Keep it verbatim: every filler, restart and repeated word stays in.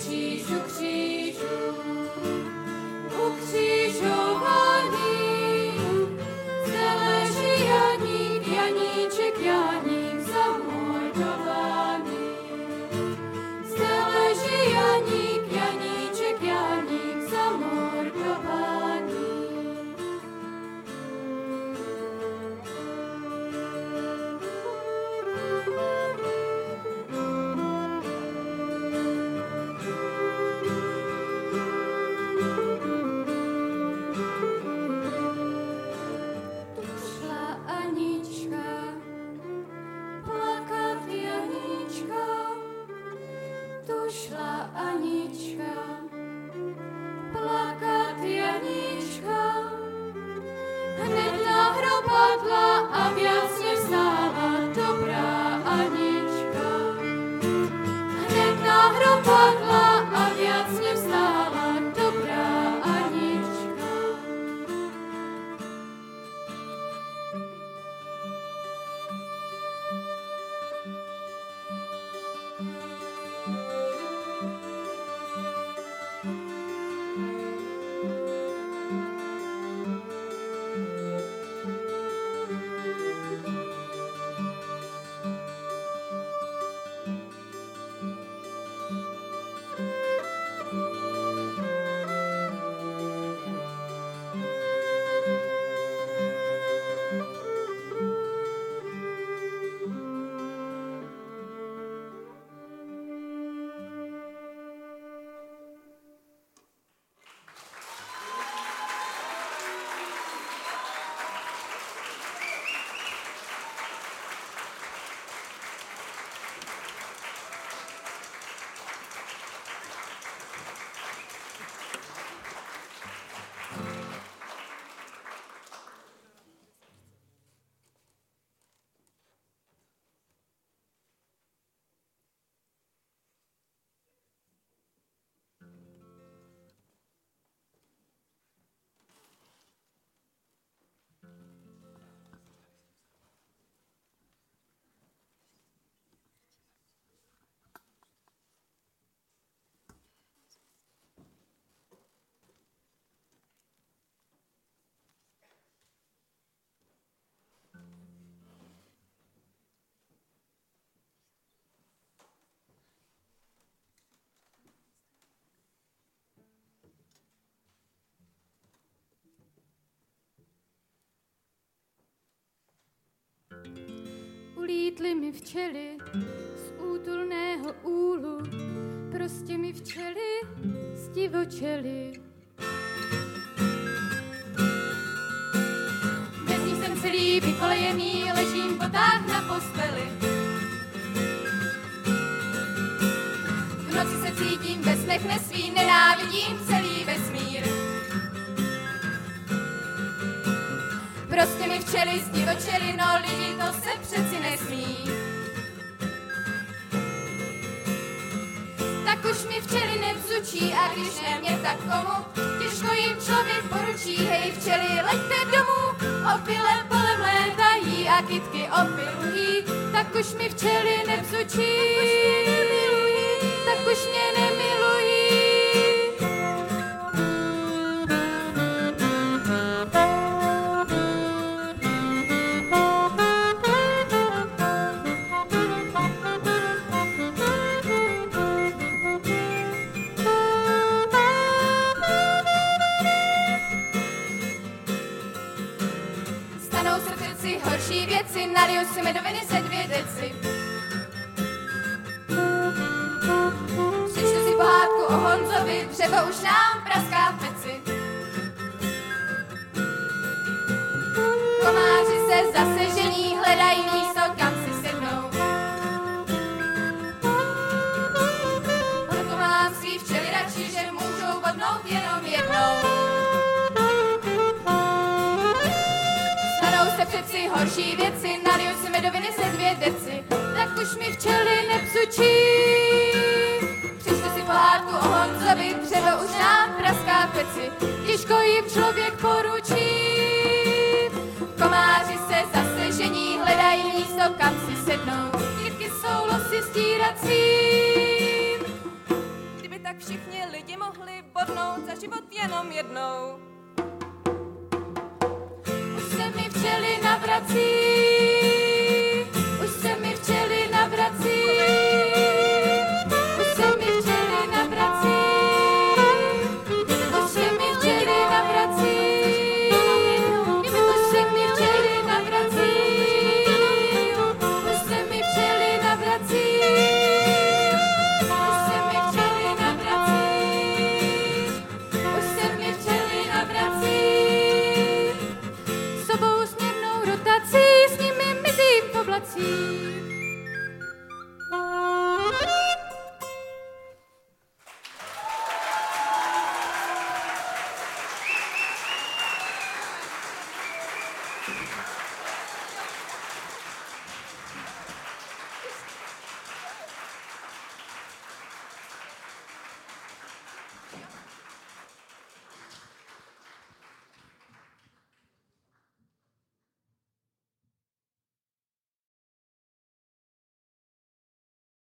křížu, křížu, ukřižovaný, zde leží Janík, Janíček, Janík zamordovaný. Zde leží Janík, Janíček, Janík zamordovaný. Šla Anička, plakat Janíčka, hned na hrob padla a viac nevstála dobrá Anička. Hned na hrob padla a viac nevstála dobrá Anička. Ulítly mi včely z útulného úlu, prostě mi včely zdivočely. Bez nich jsem celý vykolejený, ležím potáh na posteli. V noci se cítím ve snech nesvý, nenávidím celý vesmír. Prostě mi včely zdivočely, no lidi, to se přeci nesmí. Tak už mi včely nevzučí, a když ne mě, tak komu? Těžko jim člověk poručí, hej včely, leďte domů, opile polem létají a kytky opilují. Tak už mi včely nevzučí, tak už mě nemilují. Horší věci, naliju si medoviny ze dvě deci. Přečtu si pohádku o Honzovi, dřevo už nám praská v peci. Komáři se zase žení, hledají místo, kam si sednou. Proto mám svý včely radši, že můžou vodnout jenom jednou. Se přeci horší věci, naliju si medoviny se dvě deci, tak už mi včely nepsučí. Přečtu si pohádku o Honzovi, dřevo už nám praská v peci, těžko jim člověk poručí. Komáři se zase žení, hledají místo, kam si sednou, kytky jsou losy stírací. Kdyby tak všichni lidi mohli bodnout za život jenom jednou. Už se mi včely navrací,